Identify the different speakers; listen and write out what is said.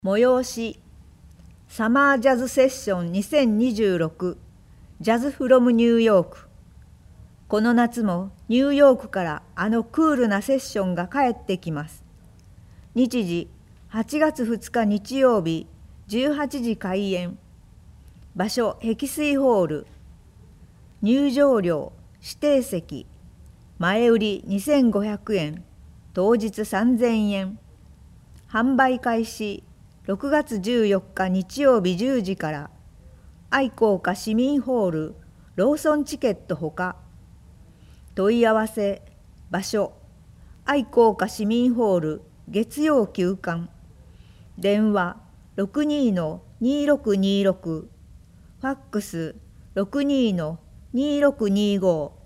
Speaker 1: 催しサマージャズセッション2026ジャズフロムニューヨーク。この夏もニューヨークからあのクールなセッションが帰ってきます。日時8月2日日曜日18時開演。場所碧水ホール。入場料指定席前売り2500円、当日3000円。販売開始6月14日日曜日10時から。愛好家市民ホールローソンチケットほか。問い合わせ場所愛好家市民ホール月曜休館。電話 62-2626 ファックス 62-2625